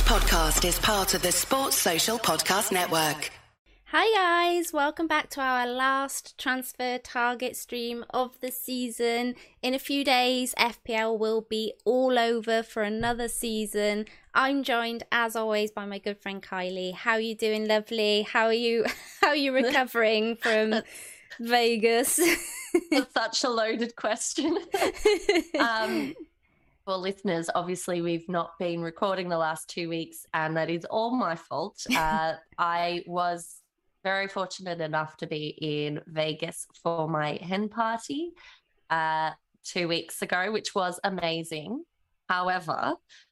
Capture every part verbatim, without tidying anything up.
podcast is part of the Sports Social Podcast Network. Hi guys, welcome back to our last transfer target stream of the season. In a few days, F P L will be all over for another season. I'm joined, as always, by my good friend Kylie. How are you doing, lovely? How are you? How are you recovering from Vegas? That's such a loaded question. um, for listeners, obviously we've not been recording the last two weeks, and that is all my fault. Uh, I was very fortunate enough to be in Vegas for my hen party uh, two weeks ago, which was amazing. However,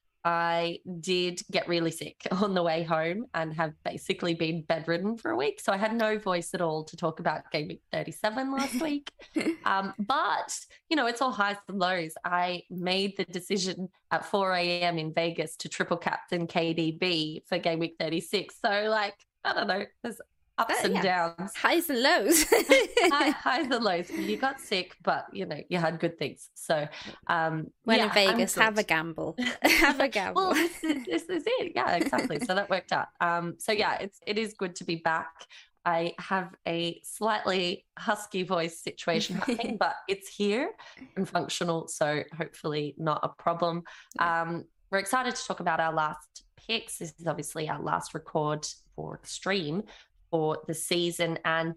I did get really sick on the way home and have basically been bedridden for a week. So I had no voice at all to talk about Game Week thirty-seven last week. Um, but, you know, it's all highs and lows. I made the decision at four a.m. in Vegas to triple captain K D B for Game Week thirty-six. So, like, I don't know, there's ups Oh, and yeah. downs. Highs and lows. High, highs and lows. You got sick, but, you know, you had good things. So, um, when yeah, in Vegas, I'm have a good. gamble. Have a gamble. Well, this is, this is it. Yeah, exactly. So that worked out. Um, so yeah, it's it is good to be back. I have a slightly husky voice situation happening, but it's here and functional. So hopefully not a problem. Um, we're excited to talk about our last picks. This is obviously our last record for stream for the season. And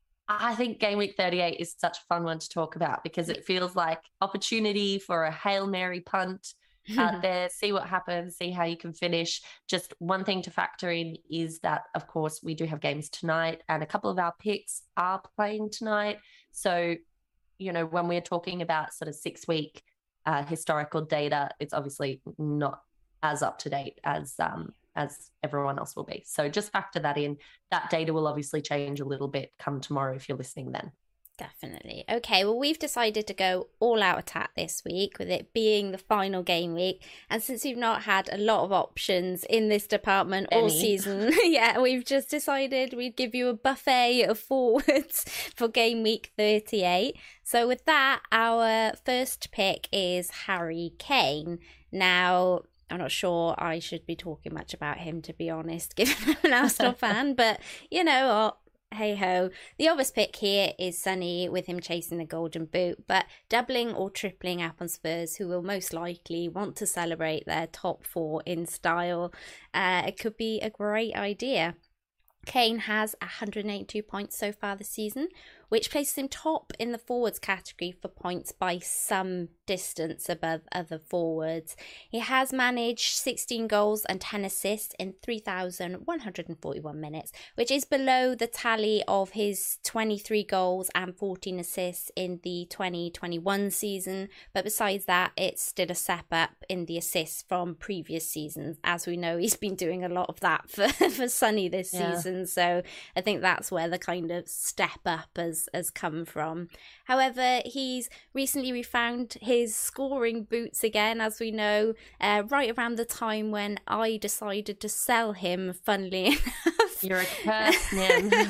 I think Game Week thirty-eight is such a fun one to talk about because it feels like opportunity for a Hail Mary punt out there, see what happens, see how you can finish. Just one thing to factor in is that, of course, we do have games tonight and a couple of our picks are playing tonight. So, you know, when we're talking about sort of six-week uh, historical data, it's obviously not as up to date as um, as everyone else will be. So just factor that in. That data will obviously change a little bit come tomorrow if you're listening then. Definitely. Okay, well, we've decided to go all out attack this week with it being the final game week. And since we've not had a lot of options in this department all Any. season, yeah, we've just decided we'd give you a buffet of forwards for game week thirty-eight. So with that, our first pick is Harry Kane. Now, I'm not sure I should be talking much about him, to be honest, given I'm an Arsenal fan, but you know what? Hey ho. The obvious pick here is Sonny, with him chasing the golden boot, but doubling or tripling up on Spurs, who will most likely want to celebrate their top four in style. Uh, it could be a great idea. Kane has one hundred eighty-two points so far this season, which places him top in the forwards category for points by some distance above other forwards. He has managed sixteen goals and ten assists in three thousand one hundred forty-one minutes, which is below the tally of his twenty-three goals and fourteen assists in the twenty twenty-one season. But besides that, it's still a step up in the assists from previous seasons. As we know, he's been doing a lot of that for, for Sonny this Yeah. season. So I think that's where the kind of step up has has come from. However, he's recently refound his scoring boots again, as we know, uh, right around the time when I decided to sell him, funnily enough. You're a curse, man.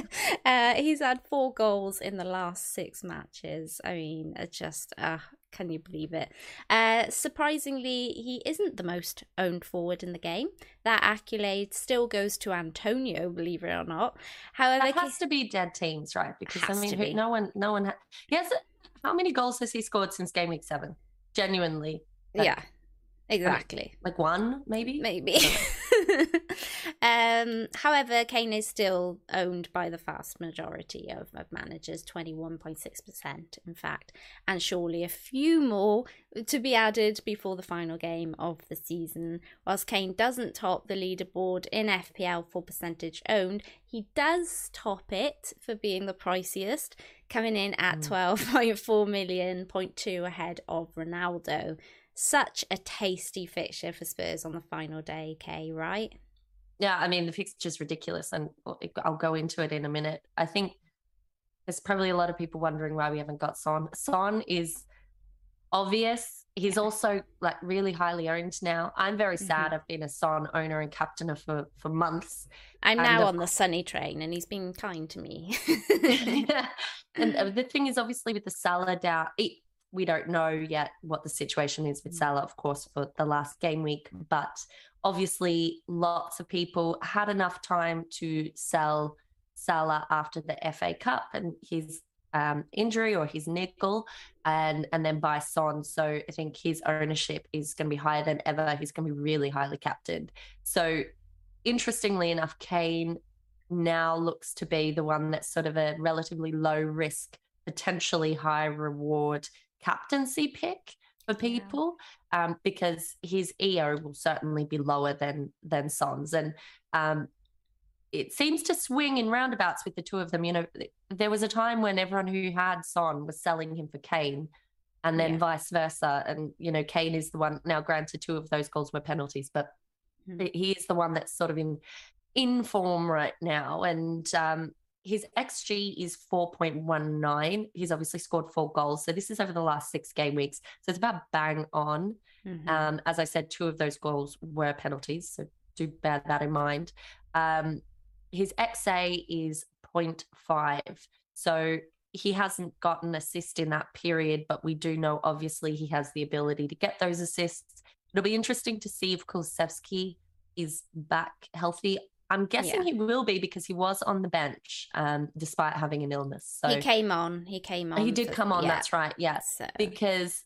uh, he's had four goals in the last six matches. I mean, it's just, uh, can you believe it? Uh, surprisingly, he isn't the most owned forward in the game. That accolade still goes to Antonio, believe it or not. However, That has to be dead teams, right? Because I Has mean, to who- be. no one, no one. Ha- yes. How many goals has he scored since Game Week seven? Genuinely, like, yeah, exactly. like one, maybe. Maybe. um, however, Kane is still owned by the vast majority of, of managers, twenty-one point six percent, in fact, and surely a few more to be added before the final game of the season. Whilst Kane doesn't top the leaderboard in F P L for percentage owned, he does top it for being the priciest, coming in at Mm. twelve point four million, point two ahead of Ronaldo. Such a tasty fixture for Spurs on the final day, Kay, right? Yeah, I mean, the fixture's ridiculous, and I'll go into it in a minute. I think there's probably a lot of people wondering why we haven't got Son. Son is obvious. He's also like really highly owned now. I'm very sad. Mm-hmm. I've been a Son owner and captainer for, for months. I'm And now of on the Sunny train, and he's been kind to me. Yeah. And uh, the thing is, obviously, with the Salah doubt, it, we don't know yet what the situation is with Salah, of course, for the last game week. But obviously, lots of people had enough time to sell Salah after the F A Cup and his um, injury or his niggle, and, and then buy Son. So I think his ownership is going to be higher than ever. He's going to be really highly captained. So interestingly enough, Kane now looks to be the one that's sort of a relatively low risk, potentially high reward captaincy pick for people, yeah. um, because his E O will certainly be lower than than Son's. And um, it seems to swing in roundabouts with the two of them. You know, there was a time when everyone who had Son was selling him for Kane, and then yeah. vice versa. And, you know, Kane is the one, now granted two of those goals were penalties, but mm-hmm. he is the one that's sort of in in form right now. And um, his X G is four point one nine. He's obviously scored four goals. So this is over the last six game weeks. So it's about bang on. Mm-hmm. Um, as I said, two of those goals were penalties. So do bear that in mind. Um, his X A is zero point five. So he hasn't got an assist in that period, but we do know, obviously, he has the ability to get those assists. It'll be interesting to see if Kulusevski is back healthy. I'm guessing yeah. he will be, because he was on the bench um, despite having an illness. So he came on. He came on. He did come on. Yeah. That's right. Yes, so. Because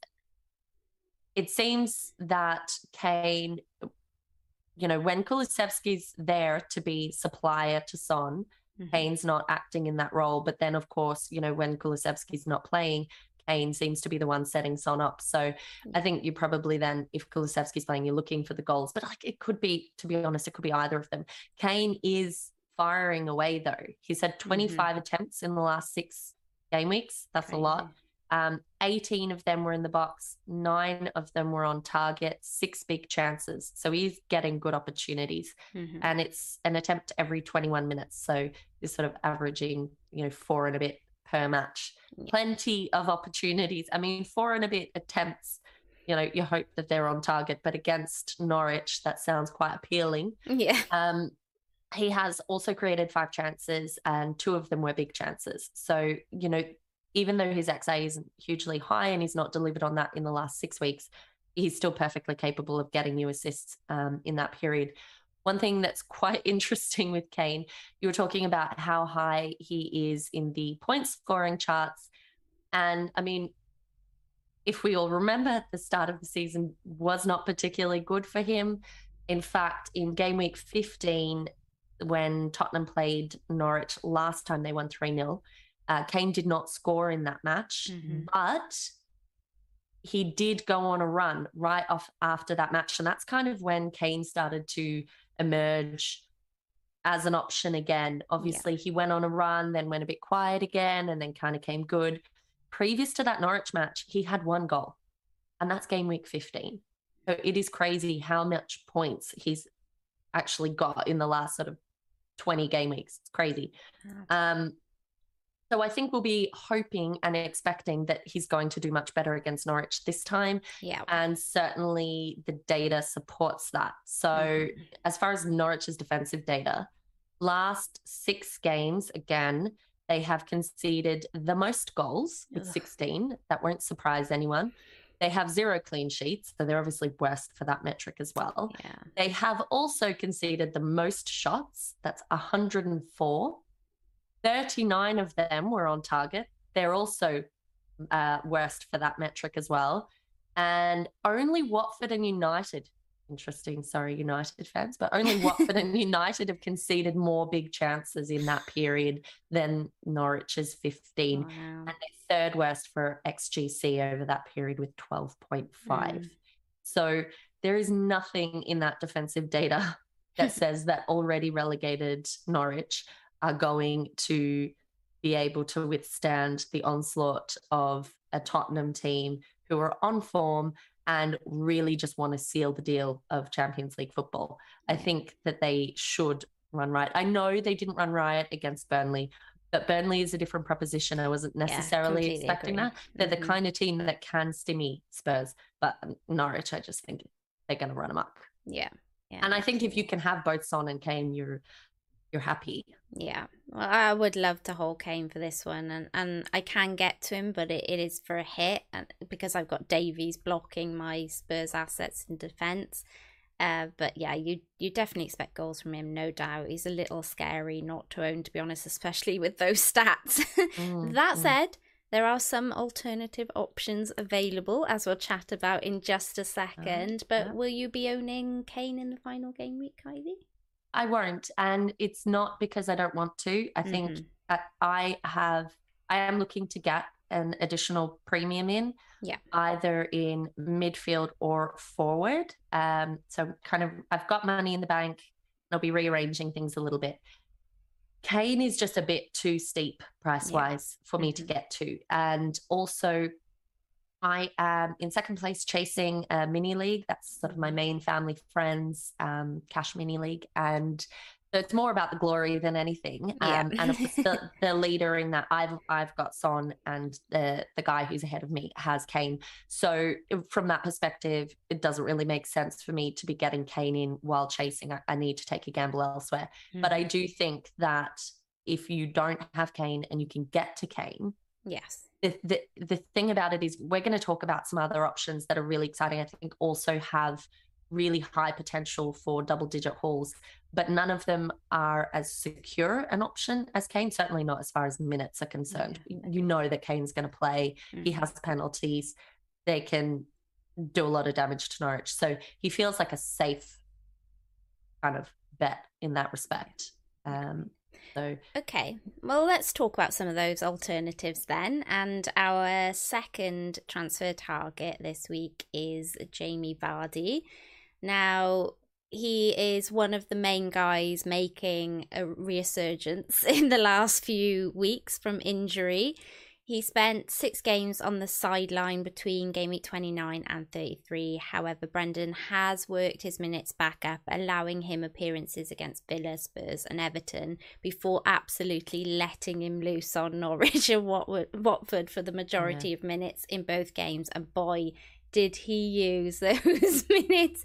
it seems that Kane, you know, when Kulusevski's there to be supplier to Son, mm-hmm. Kane's not acting in that role. But then, of course, you know, when Kulusevski's not playing, Kane seems to be the one setting Son up. So I think you probably then, if Kulusevski's playing, you're looking for the goals. But like, it could be, to be honest, it could be either of them. Kane is firing away, though. He's had twenty-five mm-hmm. attempts in the last six game weeks. That's Crazy. a lot. Um, eighteen of them were in the box. Nine of them were on target. Six big chances. So he's getting good opportunities. Mm-hmm. And it's an attempt every twenty-one minutes. So he's sort of averaging, you know, four and a bit per match. Yeah. Plenty of opportunities. I mean, four and a bit attempts, you know, you hope that they're on target, but against Norwich, that sounds quite appealing. Yeah. Um, he has also created five chances, and two of them were big chances. So, you know, even though his X A isn't hugely high and he's not delivered on that in the last six weeks, he's still perfectly capable of getting you assists um, in that period. One thing that's quite interesting with Kane, you were talking about how high he is in the point scoring charts. And I mean, if we all remember, the start of the season was not particularly good for him. In fact, in game week fifteen, when Tottenham played Norwich last time, they won three nil. Uh, Kane did not score in that match, mm-hmm. but he did go on a run right off after that match. And that's kind of when Kane started to emerge as an option again. Obviously, yeah. he went on a run, then went a bit quiet again, and then kind of came good. Previous to that Norwich match, he had one goal, and that's game week fifteen. So it is crazy how much points he's actually got in the last sort of twenty game weeks. It's crazy. Yeah. Um, so I think we'll be hoping and expecting that he's going to do much better against Norwich this time. Yeah. And certainly the data supports that. So mm-hmm. as far as Norwich's defensive data, last six games, again, they have conceded the most goals with Ugh. sixteen. That won't surprise anyone. They have zero clean sheets, so they're obviously worst for that metric as well. Yeah. They have also conceded the most shots. That's one hundred four. thirty-nine of them were on target. They're also uh, worst for that metric as well. And only Watford and United, interesting, sorry, United fans, but only Watford and United have conceded more big chances in that period than Norwich's fifteen. Wow. And they're third worst for X G C over that period with twelve point five. Mm. So there is nothing in that defensive data that says that already relegated Norwich are going to be able to withstand the onslaught of a Tottenham team who are on form and really just want to seal the deal of Champions League football. I think that they should run riot. I know they didn't run riot against Burnley, but Burnley is a different proposition. I wasn't necessarily yeah, expecting agree. that. They're mm-hmm. the kind of team that can stimmy Spurs, but Norwich, I just think they're going to run amok. Yeah. yeah. And I think if you can have both Son and Kane, you're you're happy. Yeah. well, I would love to hold Kane for this one, and, and I can get to him, but it, it is for a hit, and because I've got Davies blocking my Spurs assets in defence. Uh, but yeah, you you definitely expect goals from him, no doubt. He's a little scary not to own, to be honest, especially with those stats. Mm, that mm. said, there are some alternative options available, as we'll chat about in just a second. Uh, but yeah. Will you be owning Kane in the final game week, Kylie? I won't, and it's not because I don't want to. I think mm-hmm. that I have, I am looking to get an additional premium in, yeah, either in midfield or forward. Um, so kind of, I've got money in the bank. I'll be rearranging things a little bit. Kane is just a bit too steep price-wise yeah. for me mm-hmm. to get to, and also I am in second place chasing a mini league. That's sort of my main family friends um, cash mini league. And so it's more about the glory than anything. Yeah. Um, and of course, the, the leader in that, I've I've got Son, and the, the guy who's ahead of me has Kane. So from that perspective, it doesn't really make sense for me to be getting Kane in while chasing. I, I need to take a gamble elsewhere. Mm. But I do think that if you don't have Kane and you can get to Kane, yes. The, the the thing about it is we're going to talk about some other options that are really exciting. I think also have really high potential for double digit hauls, but none of them are as secure an option as Kane, certainly not as far as minutes are concerned. Yeah. You know that Kane's going to play. Mm-hmm. He has penalties. They can do a lot of damage to Norwich. So he feels like a safe kind of bet in that respect. Um, So. Okay, well, let's talk about some of those alternatives then. And our second transfer target this week is Jamie Vardy. Now, he is one of the main guys making a resurgence in the last few weeks from injury. He spent six games on the sideline between game week twenty-nine and thirty-three. However, Brendan has worked his minutes back up, allowing him appearances against Villa, Spurs and Everton before absolutely letting him loose on Norwich and Watford for the majority yeah. of minutes in both games. And boy, did he use those minutes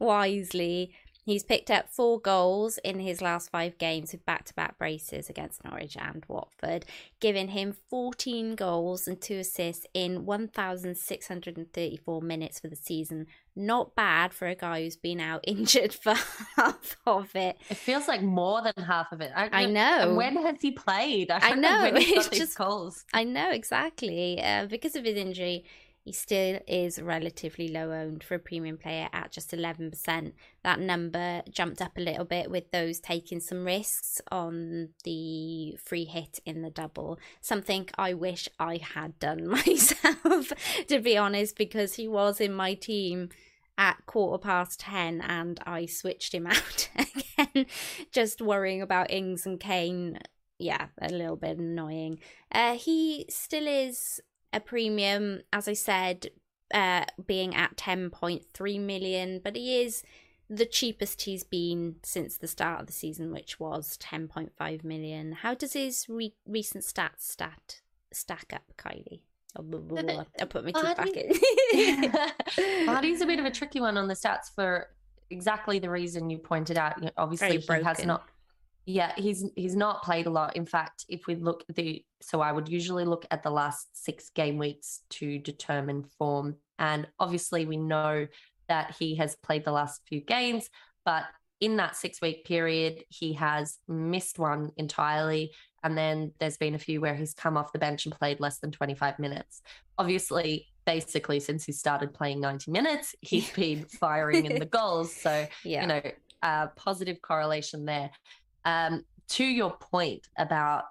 wisely. He's picked up four goals in his last five games with back-to-back braces against Norwich and Watford, giving him fourteen goals and two assists in one thousand six hundred thirty-four minutes for the season. Not bad for a guy who's been out injured for half of it. It feels like more than half of it. I, I know. And when has he played? I, I know. When he got it's these just goals. I know, exactly. Uh, because of his injury, he still is relatively low owned for a premium player at just eleven percent. That number jumped up a little bit with those taking some risks on the free hit in the double. Something I wish I had done myself, to be honest, because he was in my team at quarter past ten and I switched him out again, just worrying about Ings and Kane. Yeah, a little bit annoying. Uh, he still is a premium, as I said, uh, being at ten point three million, but he is the cheapest he's been since the start of the season, which was ten point five million. How does his re- recent stats stat stack up, Kylie? Oh, blah, blah, blah. I'll put my teeth back in. Vardy's a bit of a tricky one on the stats for exactly the reason you pointed out. You know, obviously, he has not. Yeah, he's he's not played a lot. In fact, if we look at the, so I would usually look at the last six game weeks to determine form. And obviously we know that he has played the last few games, but in that six week period, he has missed one entirely. And then there's been a few where he's come off the bench and played less than twenty-five minutes. Obviously, basically since he started playing ninety minutes, he's been firing in the goals. So, yeah. you know, uh, positive correlation there. Um, to your point about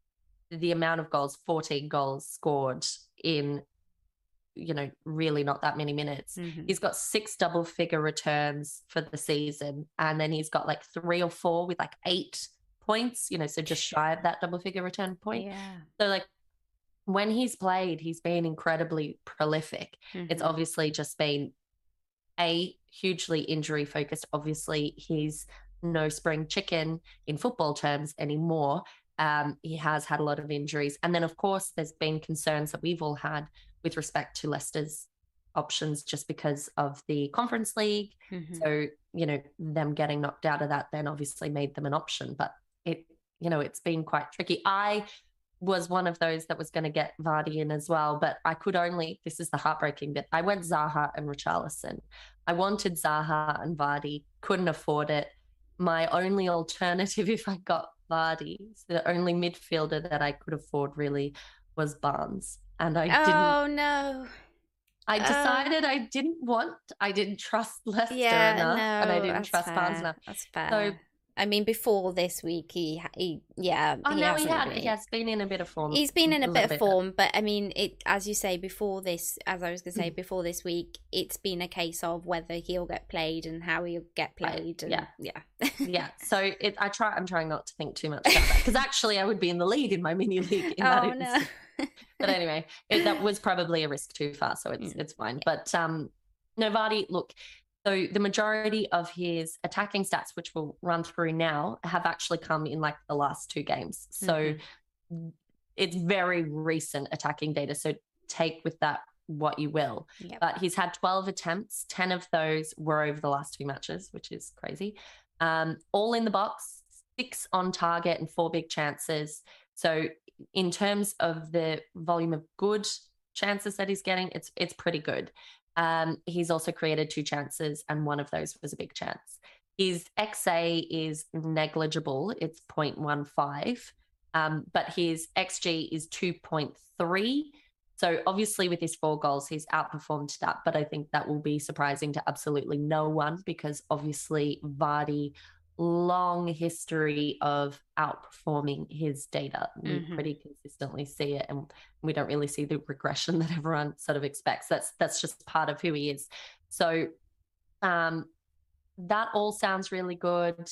the amount of goals, fourteen goals scored in, you know, really not that many minutes. Mm-hmm. He's got six double figure returns for the season. And then he's got like three or four with like eight points, you know, so just shy of that double figure return point. Yeah. So like when he's played, he's been incredibly prolific. Mm-hmm. It's obviously just been a hugely injury focused. Obviously he's no spring chicken in football terms anymore. Um, he has had a lot of injuries. And then, of course, there's been concerns that we've all had with respect to Leicester's options just because of the Conference League. Mm-hmm. So, you know, them getting knocked out of that then obviously made them an option. But it you know, it's been quite tricky. I was one of those that was going to get Vardy in as well, but I could only, this is the heartbreaking bit, I went Zaha and Richarlison. I wanted Zaha and Vardy, couldn't afford it. My only alternative, if I got Vardy, so the only midfielder that I could afford really was Barnes. And I didn't. Oh, no. I decided uh, I didn't want, I didn't trust Leicester yeah, enough, no, and I didn't trust fair. Barnes enough. That's fair. So, I mean, before this week, he, he yeah. Oh, he no, he, had, really... he has been in a bit of form. He's been in a, a bit of bit. form, but I mean, it as you say, before this, as I was going to say, Mm. before this week, it's been a case of whether he'll get played and how he'll get played. Right. And, yeah. Yeah. yeah. So it, I try, I'm trying not to think too much about that, because actually I would be in the lead in my mini league. In oh, that no. But anyway, it, that was probably a risk too far, so it's, mm. it's fine. But um, no, Vardy, look, so the majority of his attacking stats, which we'll run through now, have actually come in like the last two games. So mm-hmm. it's very recent attacking data. So take with that what you will. Yep. But he's had twelve attempts. ten of those were over the last two matches, which is crazy. Um, all in the box, six on target and four big chances. So in terms of the volume of good chances that he's getting, it's it's pretty good. Um, he's also created two chances, and one of those was a big chance. His X A is negligible. It's zero point one five, um, but his X G is two point three. So obviously with his four goals, he's outperformed that, but I think that will be surprising to absolutely no one, because obviously Vardy, long history of outperforming his data. We mm-hmm. pretty consistently see it, and we don't really see the regression that everyone sort of expects. That's that's just part of who he is. So um, that all sounds really good.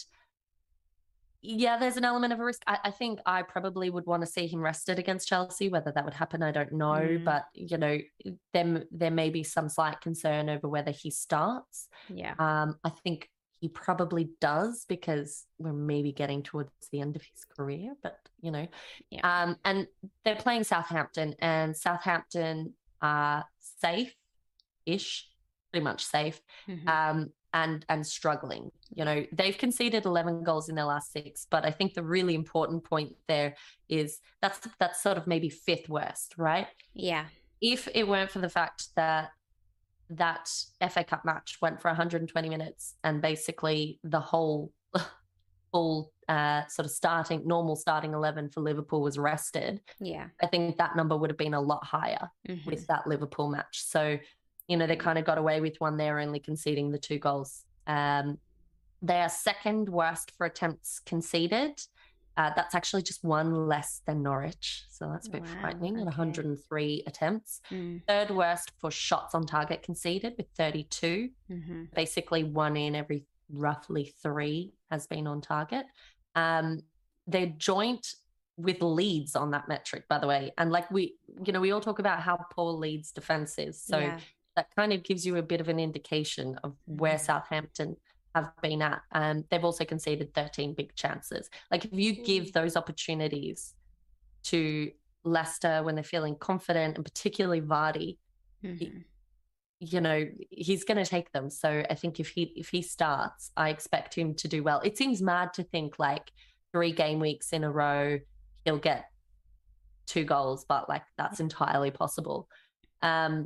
Yeah, there's an element of a risk. I, I think I probably would want to see him rested against Chelsea. Whether that would happen, I don't know. Mm. But, you know, there, there may be some slight concern over whether he starts. Yeah. Um, I think he probably does, because we're maybe getting towards the end of his career, but, you know. Yeah. Um, and they're playing Southampton, and Southampton are safe-ish, pretty much safe. Mm-hmm. Um, and and struggling. You know, they've conceded eleven goals in their last six, but I think the really important point there is that's that's sort of maybe fifth worst, right? Yeah. If it weren't for the fact that that F A Cup match went for one hundred twenty minutes, and basically the whole full uh, sort of starting, normal starting eleven for Liverpool was rested, yeah, I think that number would have been a lot higher mm-hmm. with that Liverpool match. So, you know, they kind of got away with one there, only conceding the two goals. Um, they are second worst for attempts conceded. Uh, that's actually just one less than Norwich. So that's a bit wow, frightening okay. at one hundred three attempts. Mm. Third worst for shots on target conceded with thirty-two. Mm-hmm. Basically one in every roughly three has been on target. Um, they're joint with Leeds on that metric, by the way. And like we, you know, we all talk about how poor Leeds defense is. So yeah. that kind of gives you a bit of an indication of where Southampton have been at. Um, they've also conceded thirteen big chances. Like if you give those opportunities to Leicester when they're feeling confident, and particularly Vardy, mm-hmm. he, you know, he's going to take them. So I think if he if he starts, I expect him to do well. It seems mad to think like three game weeks in a row he'll get two goals, but like that's entirely possible. Um,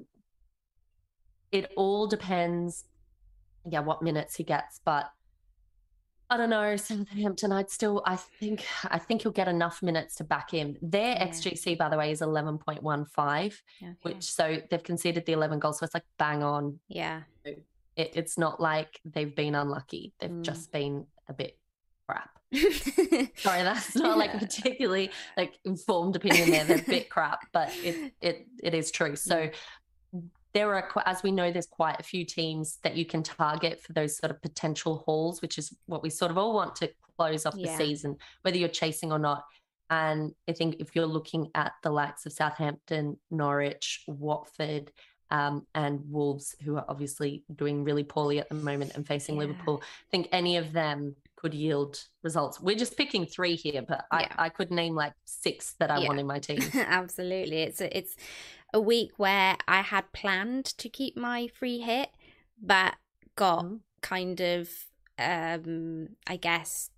it all depends. Yeah, what minutes he gets, but I don't know. Southampton, I'd still, I think, I think he'll get enough minutes to back him. Their yeah. X G C, by the way, is eleven point one five, okay. which so they've conceded the eleven goals, so it's like bang on. Yeah, it, it's not like they've been unlucky; they've mm. just been a bit crap. Sorry, that's not like a particularly like informed opinion there. They're a bit crap, but it it it is true. So. Mm. There are, as we know, there's quite a few teams that you can target for those sort of potential hauls, which is what we sort of all want to close off yeah. the season, whether you're chasing or not. And I think if you're looking at the likes of Southampton, Norwich, Watford, um, and Wolves, who are obviously doing really poorly at the moment and facing yeah. Liverpool, I think any of them could yield results. We're just picking three here, but yeah. I, I could name like six that I yeah. want in my team. Absolutely. It's a, it's a week where I had planned to keep my free hit, but got mm. kind of, um, I guess,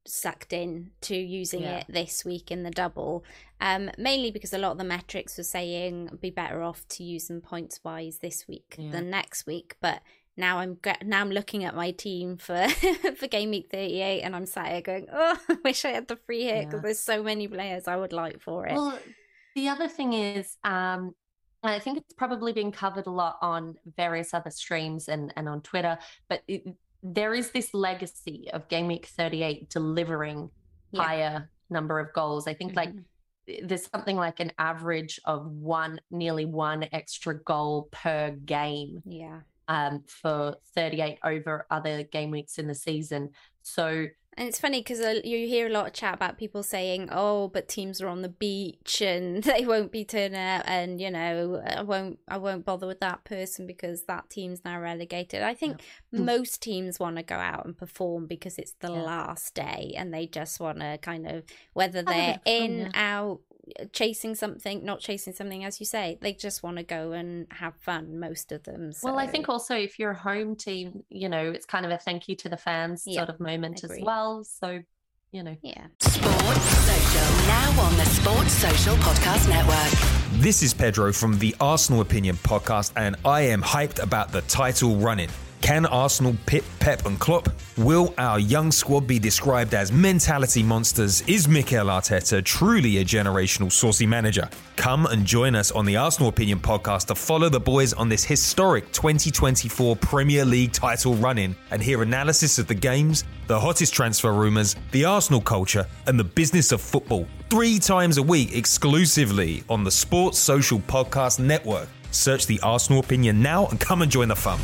sucked in to using Yeah. it this week in the double, um, mainly because a lot of the metrics were saying be better off to use them points wise this week Yeah. than next week. But now I'm now I'm looking at my team for for game week thirty-eight, and I'm sat here going, oh, I wish I had the free hit because Yeah. there's so many players I would like for it. Well, the other thing is, um, I think it's probably been covered a lot on various other streams and, and on Twitter, but it, there is this legacy of Game Week thirty-eight delivering Yeah. higher number of goals. I think like Mhm. there's something like an average of one, nearly one extra goal per game Yeah. um, for thirty-eight over other game weeks in the season. So And it's funny because uh, you hear a lot of chat about people saying, oh, but teams are on the beach and they won't be turning out, and, you know, I won't I won't bother with that person because that team's now relegated. I think Yeah. most teams want to go out and perform because it's the Yeah. last day and they just want to kind of, whether Have a they're bit of fun, in, yeah. out, chasing something, not chasing something, as you say, they just want to go and have fun, most of them. So. Well, I think also if you're a home team, you know, it's kind of a thank you to the fans Yeah, sort of moment agree. as well. So, you know. Yeah. Sports Social, now on the Sports Social Podcast Network. This is Pedro from the Arsenal Opinion podcast, and I am hyped about the title running. Can Arsenal pit Pep and Klopp? Will our young squad be described as mentality monsters? Is Mikel Arteta truly a generational saucy manager? Come and join us on the Arsenal Opinion podcast to follow the boys on this historic twenty twenty-four Premier League title run-in and hear analysis of the games, the hottest transfer rumours, the Arsenal culture and the business of football. Three times a week exclusively on the Sports Social Podcast Network. Search the Arsenal Opinion now and come and join the fun.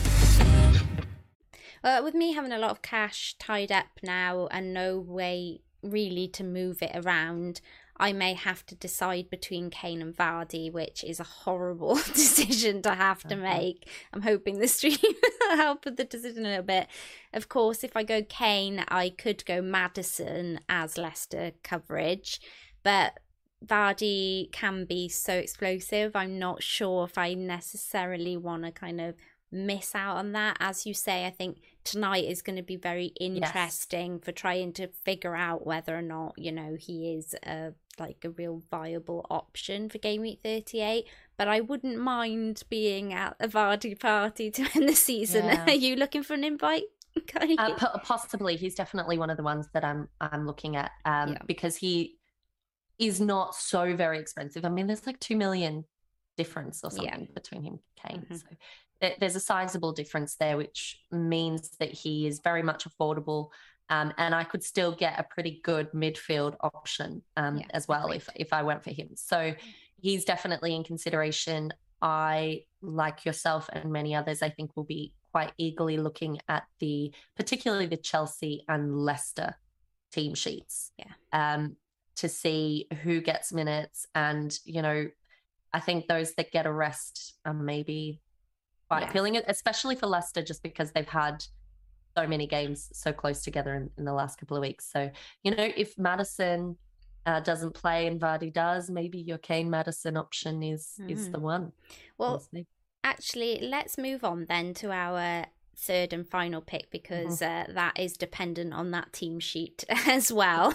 Uh, with me having a lot of cash tied up now and no way really to move it around, I may have to decide between Kane and Vardy, which is a horrible decision to have to make. I'm hoping the stream will help with the decision a little bit. Of course, if I go Kane, I could go Maddison as Leicester coverage, but Vardy can be so explosive. I'm not sure if I necessarily want to kind of miss out on that. As you say, I think tonight is going to be very interesting yes. for trying to figure out whether or not, you know, he is a like a real viable option for game week thirty-eight. But I wouldn't mind being at a Vardy party to end the season. Yeah. Are you looking for an invite? Uh, possibly. He's definitely one of the ones that I'm I'm looking at um, yeah. because he is not so very expensive. I mean, there's like two million difference or something yeah. between him and Kane. Mm-hmm. So th- there's a sizable difference there, which means that he is very much affordable. Um, and I could still get a pretty good midfield option um, yeah, as well if, if I went for him. So he's definitely in consideration. I, like yourself and many others, I think will be quite eagerly looking at the, particularly the Chelsea and Leicester team sheets yeah. um, to see who gets minutes. And, you know, I think those that get a rest are maybe quite yeah. appealing, especially for Leicester, just because they've had so many games so close together in, in the last couple of weeks. So, you know, if Maddison uh, doesn't play and Vardy does, maybe your Kane Maddison option is mm. is the one. Well, honestly. Actually, let's move on then to our third and final pick, because mm-hmm. uh, that is dependent on that team sheet as well.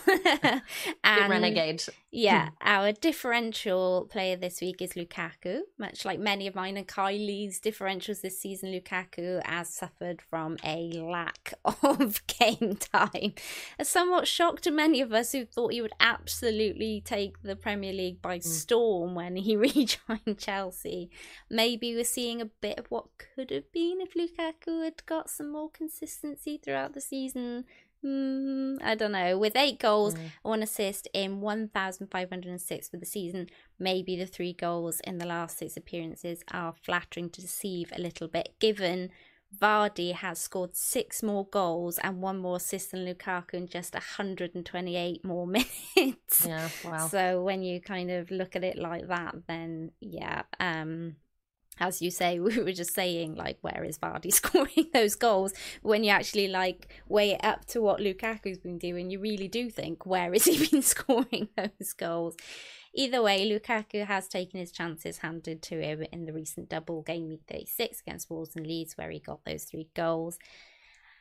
And renegade. Yeah, our differential player this week is Lukaku. Much like many of mine and Kylie's differentials this season, Lukaku has suffered from a lack of game time. A somewhat shock to many of us who thought he would absolutely take the Premier League by mm. storm when he rejoined Chelsea. Maybe we're seeing a bit of what could have been if Lukaku had got some more consistency throughout the season. Mm, I don't know. With eight goals, mm. one assist in one thousand five hundred six for the season, maybe the three goals in the last six appearances are flattering to deceive a little bit, given Vardy has scored six more goals and one more assist than Lukaku in just one hundred twenty-eight more minutes. Yeah, wow. So when you kind of look at it like that, then yeah, um... as you say, we were just saying, like, where is Vardy scoring those goals? When you actually, like, weigh it up to what Lukaku's been doing, you really do think, where has he been scoring those goals? Either way, Lukaku has taken his chances handed to him in the recent double game week thirty-six against Wolves and Leeds, where he got those three goals.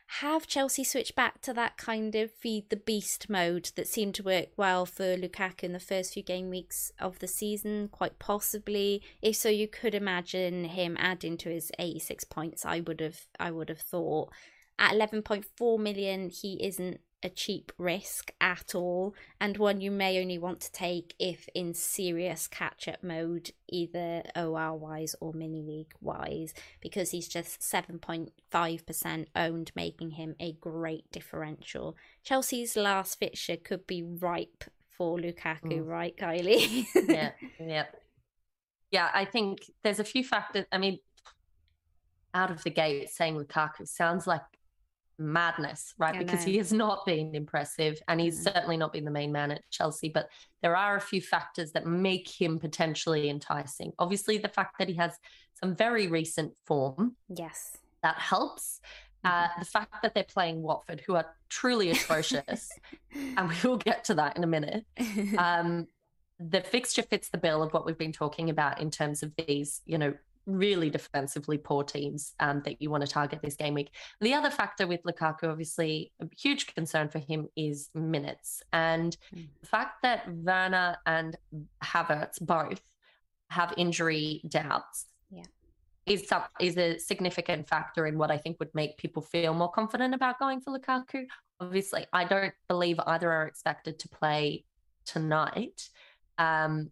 have Chelsea switched back to that kind of feed the beast mode that seemed to work well for Lukaku in the first few game weeks of the season? Quite possibly. If so, you could imagine him adding to his eighty-six points. I would have, I would have thought. At eleven point four million, he isn't a cheap risk at all, and one you may only want to take if in serious catch-up mode, either O R wise or mini league wise, because he's just seven point five percent owned, making him a great differential. Chelsea's last fixture could be ripe for Lukaku, mm. right, Kylie? yeah, yeah. Yeah, I think there's a few factors. I mean, out of the gate, saying Lukaku sounds like madness, right? I because know. he has not been impressive, and he's mm. certainly not been the main man at Chelsea, but there are a few factors that make him potentially enticing. Obviously, the fact that he has some very recent form. Yes. That helps. Uh, the fact that they're playing Watford, who are truly atrocious, and we will get to that in a minute. Um, the fixture fits the bill of what we've been talking about in terms of these, you know, really defensively poor teams um, that you want to target this game week. The other factor with Lukaku, obviously, a huge concern for him is minutes. And mm. the fact that Werner and Havertz both have injury doubts yeah. is, some, is a significant factor in what I think would make people feel more confident about going for Lukaku. Obviously, I don't believe either are expected to play tonight. Um,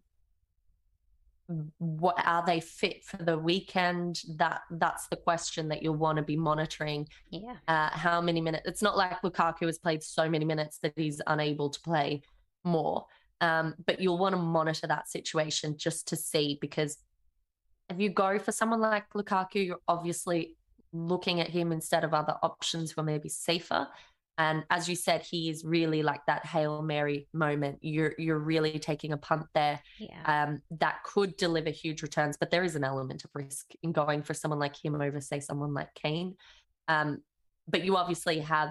what are they fit for the weekend? That that's the question that you'll want to be monitoring. Yeah. Uh, how many minutes? It's not like Lukaku has played so many minutes that he's unable to play more. Um, but you'll want to monitor that situation just to see, because if you go for someone like Lukaku, you're obviously looking at him instead of other options who are maybe safer. And as you said, he is really like that Hail Mary moment. You're you're really taking a punt there yeah. um, that could deliver huge returns. But there is an element of risk in going for someone like him over, say, someone like Kane. Um, but you obviously have,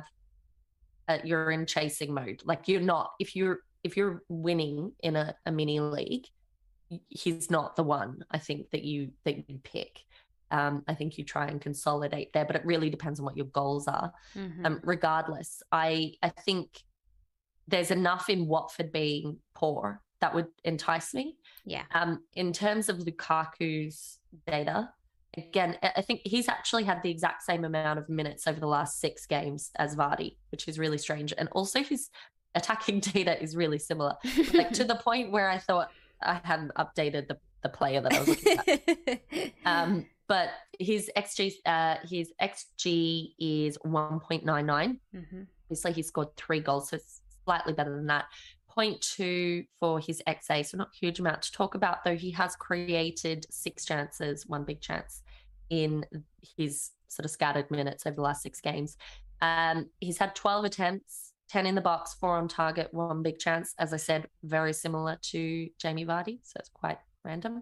uh, you're in chasing mode. Like you're not, if you're if you're winning in a, a mini league, he's not the one, I think, that you that you pick. Um, I think you try and consolidate there, but it really depends on what your goals are. Mm-hmm. Um, regardless, I I think there's enough in Watford being poor that would entice me. Yeah. Um, in terms of Lukaku's data, again, I think he's actually had the exact same amount of minutes over the last six games as Vardy, which is really strange. And also his attacking data is really similar, like to the point where I thought I hadn't updated the, the player that I was looking at. um, But his X G, uh, his X G is one point nine nine. Mm-hmm. Obviously, he scored three goals, so it's slightly better than that. zero point two for his X A, so not a huge amount to talk about, though he has created six chances, one big chance in his sort of scattered minutes over the last six games. Um, he's had twelve attempts, ten in the box, four on target, one big chance. As I said, very similar to Jamie Vardy, so it's quite random.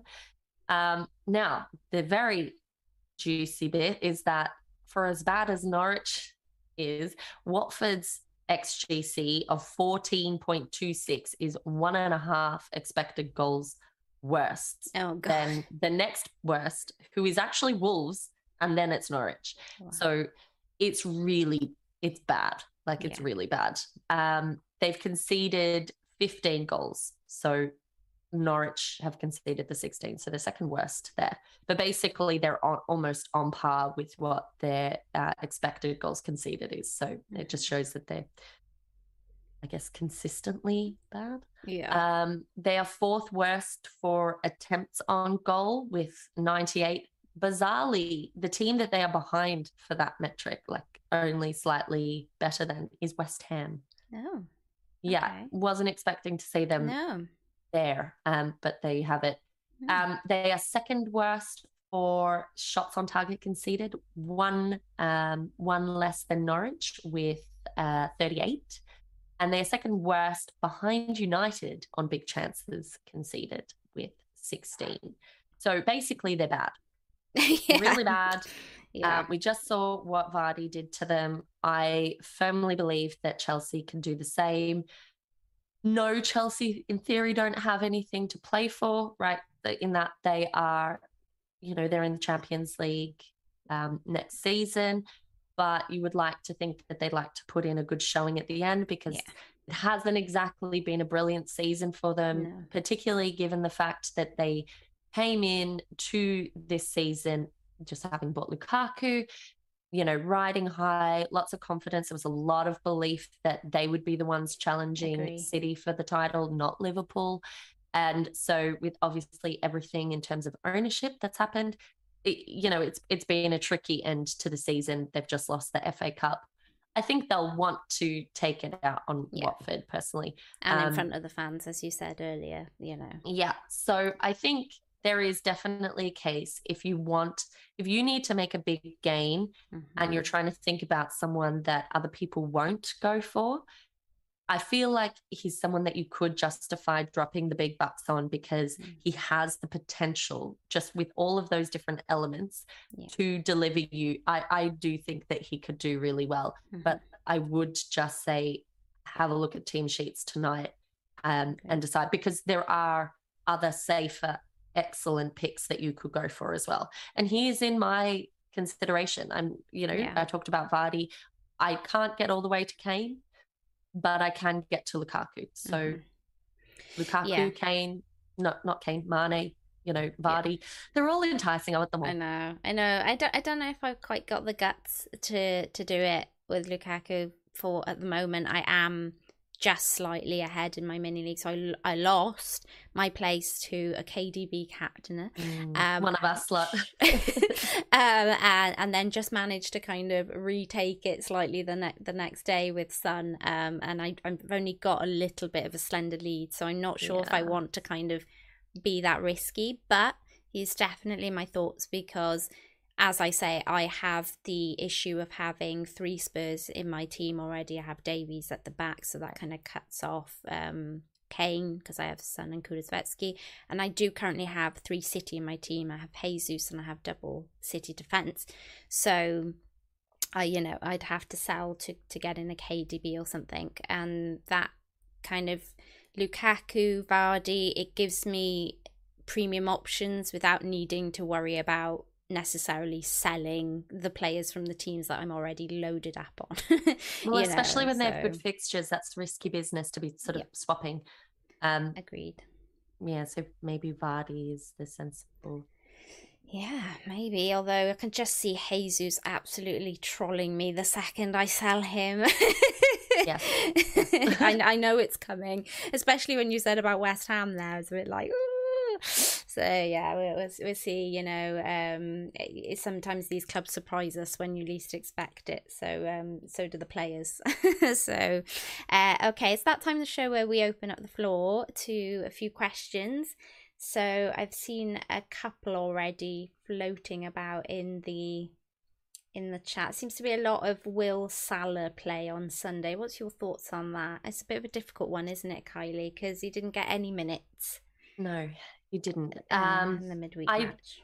Um, now, the very juicy bit is that for as bad as Norwich is, Watford's X G C of fourteen point two six is one and a half expected goals worse oh, God. than the next worst, who is actually Wolves, and then it's Norwich. Wow. So it's really, it's bad. Like it's yeah. really bad. Um, they've conceded fifteen goals. So Norwich have conceded the sixteen, so the second worst there. But basically, they're on, almost on par with what their uh, expected goals conceded is. So mm-hmm. it just shows that they're, I guess, consistently bad. Yeah. Um, they are fourth worst for attempts on goal with ninety-eight. Bizarrely, the team that they are behind for that metric, like only slightly better than, is West Ham. Oh. Yeah, okay. Wasn't expecting to see them. No. There, um, but they have it. Mm. Um, they are second worst for shots on target conceded, one um, one less than Norwich with uh, thirty-eight, and they are second worst behind United on big chances conceded with sixteen. So basically, they're bad, yeah. really bad. Yeah. Um, we just saw what Vardy did to them. I firmly believe that Chelsea can do the same. No, Chelsea, in theory, don't have anything to play for, right? In that they are, you know, they're in the Champions League um, next season. but you would like to think that they'd like to put in a good showing at the end, because Yeah. it hasn't exactly been a brilliant season for them, No. particularly given the fact that they came in to this season just having bought Lukaku, you know, riding high, lots of confidence. There was a lot of belief that they would be the ones challenging Agree. City for the title, not Liverpool. And so with obviously everything in terms of ownership that's happened, it, you know, it's it's been a tricky end to the season. They've just lost the F A Cup. I think they'll want to take it out on Yeah. Watford personally. And in Um, front of the fans, as you said earlier, you know. Yeah. So I think there is definitely a case if you want, if you need to make a big gain Mhm. and you're trying to think about someone that other people won't go for, I feel like he's someone that you could justify dropping the big bucks on, because Mm. he has the potential, just with all of those different elements, Yeah. to deliver you. I, I do think that he could do really well, Mhm. but I would just say have a look at team sheets tonight um, Okay. and decide, because there are other safer, excellent picks that you could go for as well. And he is in my consideration. I'm, you know, Yeah. I talked about Vardy. I can't get all the way to Kane, but I can get to Lukaku. So Mhm. Lukaku, Yeah. Kane, not not Kane, Mane, you know, Vardy. They're all enticing. I want them all. I know, I know. I don't, I don't know if I've quite got the guts to to do it with Lukaku for at the moment. I am just slightly ahead in my mini league, so I, I lost my place to a K D B captainer. Mm, Um, one of us lot. um, and, and then just managed to kind of retake it slightly the, ne- the next day with Son. Um, and I, I've only got a little bit of a slender lead, so I'm not sure if I Yeah. want to kind of be that risky, but he's definitely in my thoughts because, as I say, I have the issue of having three Spurs in my team already. I have Davies at the back, so that kind of cuts off um, Kane because I have Son and Kulusevski. And I do currently have three City in my team. I have Jesus and I have double City defence. So, I, you know, I'd have to sell to, to get in a K D B or something. And that kind of Lukaku, Vardy, it gives me premium options without needing to worry about necessarily selling the players from the teams that I'm already loaded up on. Well, you especially know, when they have so- good fixtures, that's risky business to be sort of Yep. swapping. Um, Agreed. yeah, so maybe Vardy is the sensible. Yeah, maybe. Although I can just see Jesus absolutely trolling me the second I sell him. Yes. I, I know it's coming, especially when you said about West Ham there. It's a bit like, ooh. So yeah, we'll, we'll, we'll see. You know, um, it, sometimes these clubs surprise us when you least expect it. So um, so do the players. so uh, okay, it's that time of the show where we open up the floor to a few questions. So I've seen a couple already floating about in the in the chat. Seems to be a lot of Will Salah play on Sunday. What's your thoughts on that? It's a bit of a difficult one, isn't it, Kylie? Because he didn't get any minutes No, you didn't. uh, Um, in the midweek I- match.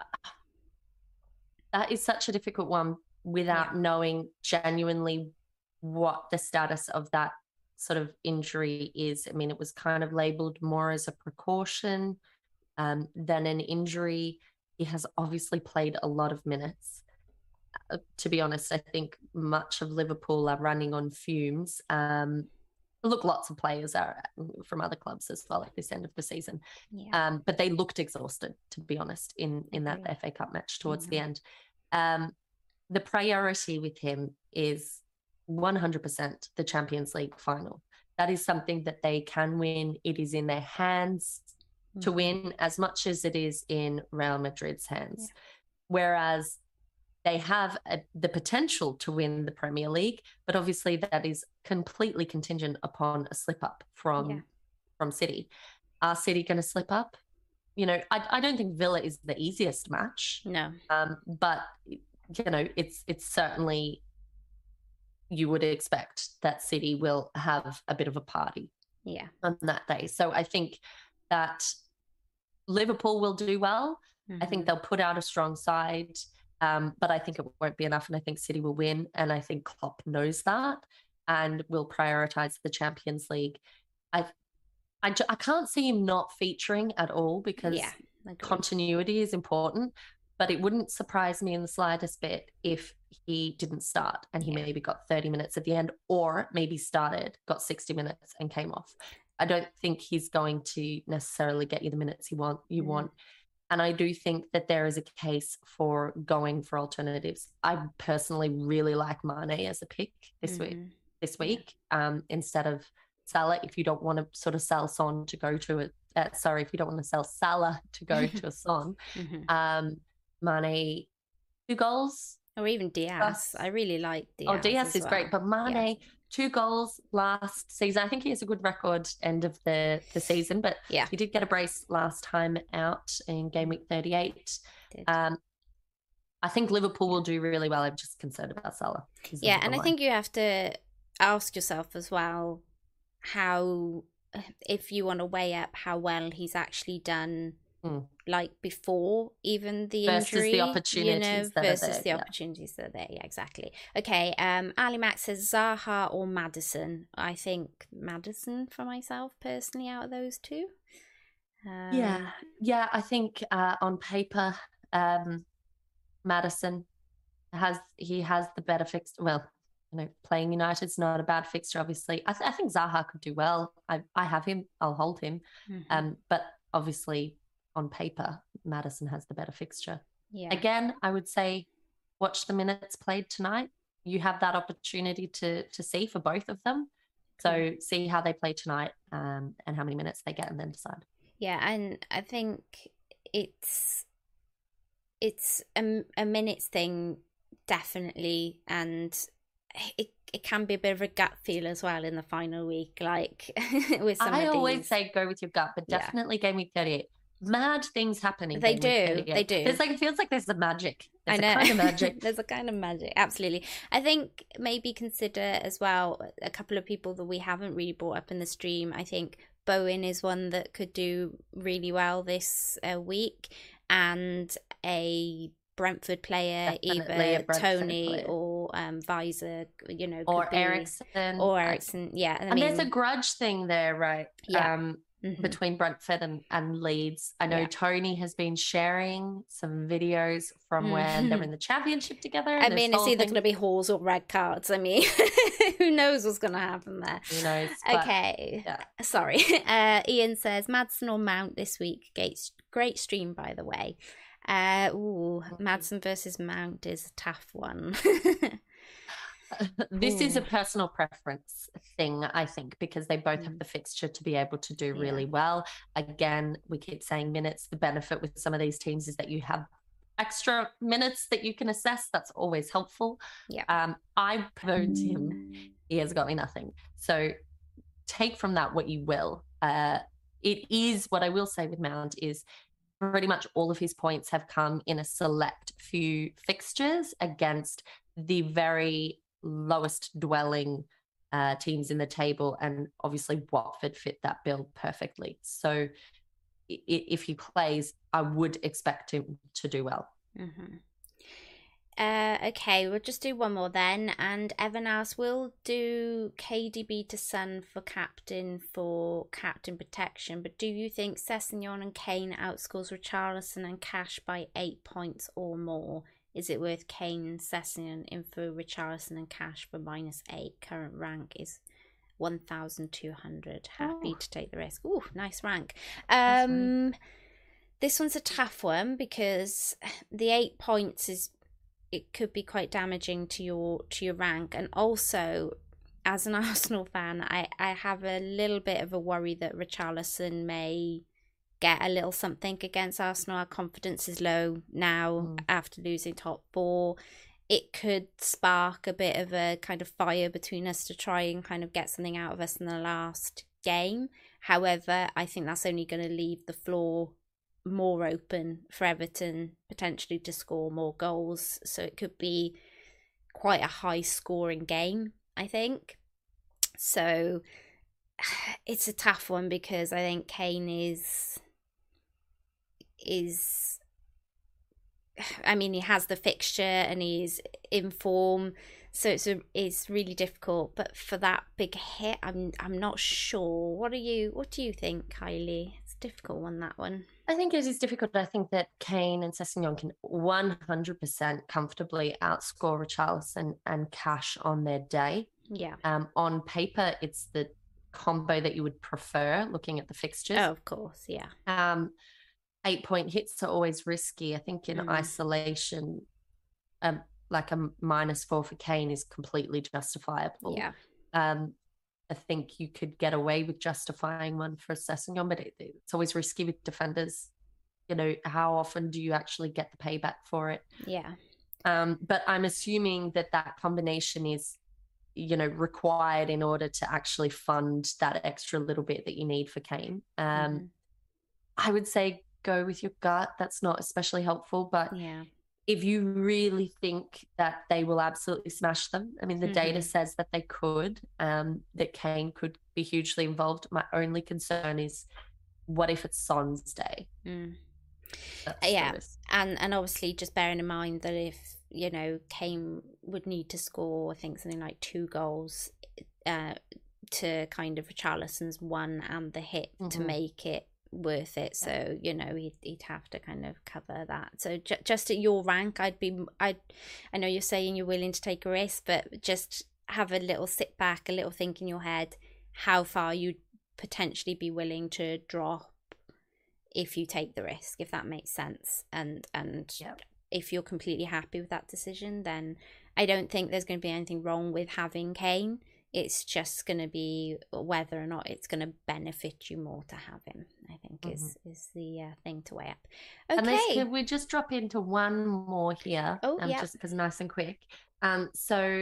that is such a difficult one without Yeah. knowing genuinely what the status of that sort of injury is. I mean, it was kind of labeled more as a precaution um, than an injury. He has obviously played a lot of minutes. Uh, to be honest, I think much of Liverpool are running on fumes. Um, look, lots of players are from other clubs as well at this end of the season. Yeah. Um, but they looked exhausted, to be honest, in, in that Agreed. F A Cup match towards the Mhm. end. Um, the priority with him is one hundred percent the Champions League final. That is something that they can win. It is in their hands to Mhm. win as much as it is in Real Madrid's hands. Whereas they have a, the potential to win the Premier League, but obviously that is completely contingent upon a slip up from Yeah. from City. Are City going to slip up? You know, I, I don't think Villa is the easiest match, No. um, but you know, it's it's certainly, you would expect that City will have a bit of a party Yeah. on that day. So I think that Liverpool will do well. I think Mhm. they'll put out a strong side, um, but I think it won't be enough, and I think City will win, and I think Klopp knows that and will prioritise the Champions League. I, I, ju- I can't see him not featuring at all because Yeah. Agreed. continuity is important, but it wouldn't surprise me in the slightest bit if he didn't start and he Yeah. maybe got thirty minutes at the end, or maybe started, got sixty minutes and came off. I don't think he's going to necessarily get you the minutes you want. You Mhm. want. And I do think that there is a case for going for alternatives. I personally really like Mane as a pick this week. Mhm. This Yeah. week, um, instead of Salah, if you don't want to sort of sell Son to go to it. Uh, sorry, if you don't want to sell Salah to go to a Son, Mhm. um, Mane two goals. Or even Diaz. Plus- I really like Diaz. Oh, Diaz as is great, well. but Mane two goals last season. I think he has a good record end of the the season, but Yeah. he did get a brace last time out in game week thirty-eight. Did. Um, I think Liverpool will do really well. I'm just concerned about Salah. is the Yeah, bottom and I line. think you have to ask yourself as well how, if you want to weigh up how well he's actually done, Mm. like before even the Versus the injury, you know, opportunities that are versus there, the yeah. opportunities that are there. Yeah, exactly. Okay, um, Ali Max says Zaha or Madison. I think Madison for myself personally out of those two. Um, Yeah, yeah. I think uh, on paper, um, Madison has he has the better fixture. Well, you know, playing United's not a bad fixture. Obviously, I, th- I think Zaha could do well. I I have him. I'll hold him. mhm. Um, but obviously, on paper, Madison has the better fixture. yeah. Again, I would say watch the minutes played tonight. You have that opportunity to to see for both of them. So see how they play tonight, um, and how many minutes they get, and then decide. Yeah, and I think it's it's a, a minutes thing, definitely, and it it can be a bit of a gut feel as well in the final week, like with some I of always these. say go with your gut, but Yeah. definitely game week thirty-eight. Mad things happening. They game week do, they thirty-eight. do. There's like it feels like there's a magic. There's I know. a kind of magic. There's a kind of magic, absolutely. I think maybe consider as well a couple of people that we haven't really brought up in the stream. I think Bowen is one that could do really well this uh, week, and a Brentford player, Definitely either a Brentford Tony player. or um, Visor, you know, Or could be- Ericsson. or I- Ericsson. Yeah, I And mean, there's a grudge thing there, right? Yeah. Um, mhm. between Brentford and, and Leeds. I know Yeah. Tony has been sharing some videos from when they were in the championship together. I this mean, it's whole either thing. going to be halls or red cards. I mean, who knows what's going to happen there? Who knows? But, Okay. yeah. Sorry. Uh, Ian says Madsen or Mount this week. Great, great stream, by the way. Uh, ooh, Madsen versus Mount is a tough one. This is Ooh. a personal preference thing, I think, because they both Mm. have the fixture to be able to do Yeah. really well. Again, we keep saying minutes. The benefit with some of these teams is that you have extra minutes that you can assess. That's always helpful. Yeah. Um, I pwned him. He has got me nothing. So take from that what you will. Uh, it is what I will say with Mount is pretty much all of his points have come in a select few fixtures against the very lowest dwelling uh, teams in the table, and obviously Watford fit that bill perfectly. So i- if he plays, I would expect him to do well. Mm-hmm. Uh, okay, we'll just do one more then. And Evan asks, we'll do K D B to Son for captain for captain protection, but do you think Sessegnon and Kane outscores Richarlison and Cash by eight points or more? Is it worth Kane and Sessegnon in for Richarlison and Cash for minus eight? Current rank is one thousand two hundred. Happy Ooh. to take the risk. Ooh, nice rank. Nice Um, this one's a tough one because the eight points is it could be quite damaging to your to your rank, and also as an Arsenal fan, I I have a little bit of a worry that Richarlison may get a little something against Arsenal. Our confidence is low now Mm. after losing top four. It could spark a bit of a kind of fire between us to try and kind of get something out of us in the last game. However, I think that's only going to leave the floor more open for Everton potentially to score more goals. So it could be quite a high scoring game, I think. So it's a tough one because I think Kane is is I mean, he has the fixture and he's in form, so it's a, it's really difficult. But for that big hit, I'm I'm not sure. What are you? What do you think, Kylie? It's difficult one, that one. I think it is difficult. I think that Kane and Sessegnon can one hundred percent comfortably outscore Richarlison and Cash on their day. Yeah. Um, on paper, it's the combo that you would prefer looking at the fixtures. Oh, of course, yeah. Um, eight point hits are always risky. I think in Mm. isolation, um, like a minus four for Kane is completely justifiable. Yeah. Um, I think you could get away with justifying one for Sessegnon, but it, it's always risky with defenders. You know, how often do you actually get the payback for it? Yeah. Um, but I'm assuming that that combination is, you know, required in order to actually fund that extra little bit that you need for Kane. Um, mm-hmm. I would say go with your gut. That's not especially helpful, but yeah. if you really think that they will absolutely smash them, I mean, the mm-hmm. data says that they could, um, that Kane could be hugely involved. My only concern is, what if it's Son's day? Mm. Yeah, and and obviously just bearing in mind that if, you know, Kane would need to score, I think, something like two goals uh, to kind of Richarlison's one and the hit mm-hmm. to make it worth it. So, you know, he'd, he'd have to kind of cover that. So j- just at your rank, I'd be, I'd, I know you're saying you're willing to take a risk, but just have a little sit back, a little think in your head, how far you'd potentially be willing to drop if you take the risk, if that makes sense. And, and yep. if you're completely happy with that decision, then I don't think there's going to be anything wrong with having Kane. It's just going to be whether or not it's going to benefit you more to have him, I think, mm-hmm. is is the uh, thing to weigh up. Okay. And can we just drop into one more here? Oh, um, yeah. Just because nice and quick. Um, so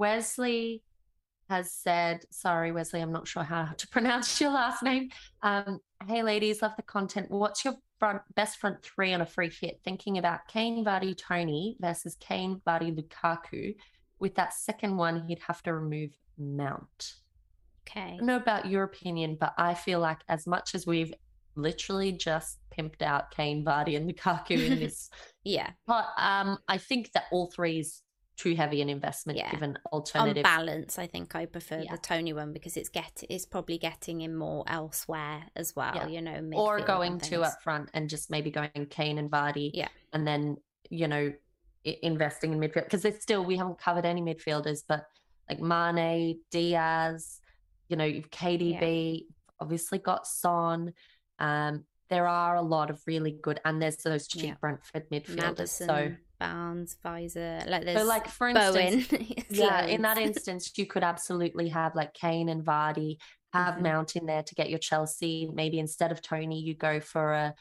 Wesley has said, sorry, Wesley, I'm not sure how to pronounce your last name. Um, hey, ladies, love the content. What's your front, best front three on a free hit? Thinking about Kane, Vardy, Tony versus Kane, Vardy, Lukaku. With that second one, he'd have to remove Mount. Okay. I don't know about your opinion, but I feel like as much as we've literally just pimped out Kane, Vardy, and Lukaku in this, yeah, but um, I think that all three is too heavy an investment yeah. given alternative. On balance, I think I prefer yeah. the Tony one because it's get it's probably getting him more elsewhere as well. Yeah. You know, or going two up front and just maybe going Kane and Vardy, yeah, and then you know I- investing in midfield because it's still we haven't covered any midfielders, but like Mane, Diaz, you know, you've K D B, yeah. obviously got Son. Um, there are a lot of really good, and there's those cheap yeah. Brentford midfielders. Madison, so Barnes, Visor, like there's so like for Bowen. instance, yeah, in that instance, you could absolutely have like Kane and Vardy, have mm-hmm. Mount in there to get your Chelsea. Maybe instead of Tony, you go for a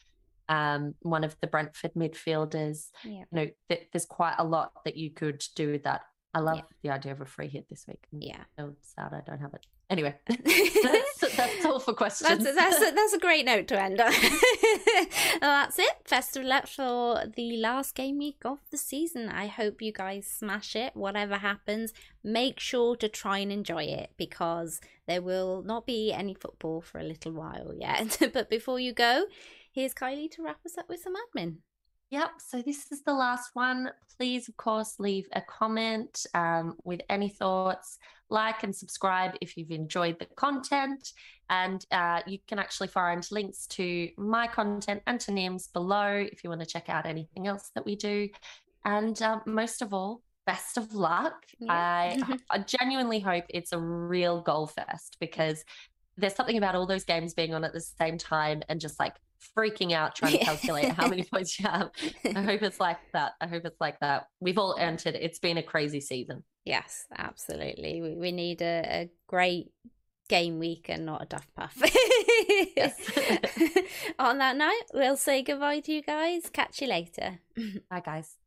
um one of the Brentford midfielders. Yeah. You know, th- there's quite a lot that you could do with that. I love yeah. the idea of a free hit this week. Yeah. I'm sad I don't have it. Anyway, that's, that's all for questions. That's, that's, a, that's a great note to end on. Well, that's it. Best of luck for the last game week of the season. I hope you guys smash it. Whatever happens, make sure to try and enjoy it because there will not be any football for a little while yet. But before you go, here's Kylie to wrap us up with some admin. Yep, so this is the last one. Please, of course, leave a comment um, with any thoughts. Like and subscribe if you've enjoyed the content. And uh, you can actually find links to my content and to Nim's below if you want to check out anything else that we do. And um, most of all, best of luck. Yeah. I, I genuinely hope it's a real goal fest because there's something about all those games being on at the same time and just like freaking out trying to calculate how many points you have. I hope it's like that. I hope it's like that. We've all earned it. It's been a crazy season. Yes, absolutely. We, we need a, a great game week and not a duff puff. Yes. On that note, we'll say goodbye to you guys. Catch you later. Bye, guys.